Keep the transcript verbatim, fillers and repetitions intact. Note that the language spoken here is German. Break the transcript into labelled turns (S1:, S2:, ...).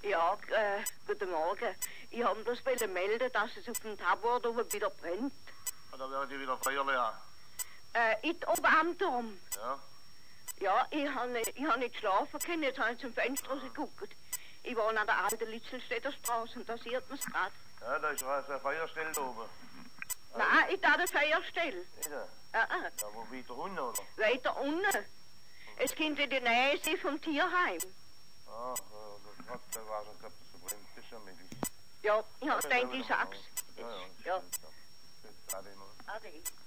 S1: Ja, äh, guten Morgen. Ich habe bloß wollen melden, dass es auf dem Tabort oben wieder brennt.
S2: Ja, da werden die wieder Feuerwehr haben.
S1: Äh, in der Oberamturm.
S2: Ja?
S1: Ja, ich habe nicht, ich hab nicht schlafen können, jetzt habe ich zum Fenster rausgeguckt. Ich wohne an der alten Litzelstädter Straße und da sieht man es gerade.
S2: Ja, da ist eine Feuerstelle da oben.
S1: Nein, in der Feuerstelle.
S2: Wieder?
S1: Äh, äh.
S2: Da wo weiter unten, oder?
S1: Weiter unten. Es könnte in der Nähe sein vom Tierheim.
S2: Ah, also gerade da war schon, glaube ich, so brennt. Das ist ja möglich.
S1: Ja, ich habe gedacht, ich sag's.
S2: Ja, ja.
S1: Ja.
S2: Ade noch.
S1: Ade.